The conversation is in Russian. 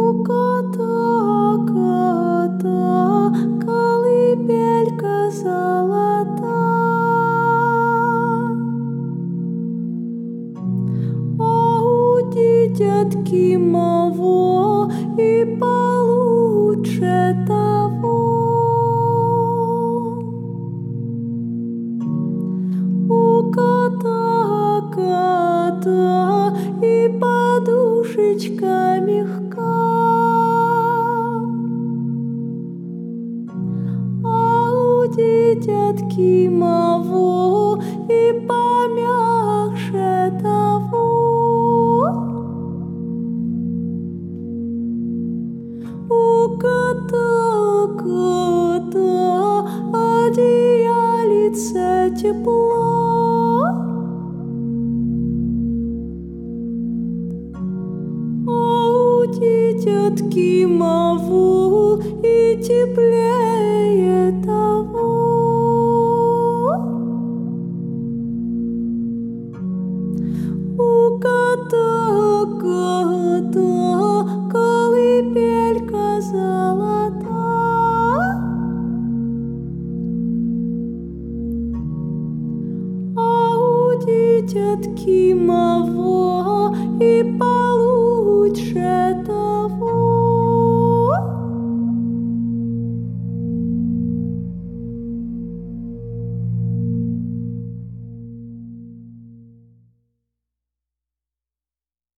кота колыбелька золота. А у дитятки моего и получше того. У кота и подушечка мягка, а у дитятки моего и помягче того. У кота одеялице тепло, а у дитятки моего и теплее того. У кота колыбелька золота. А у дитятки моего и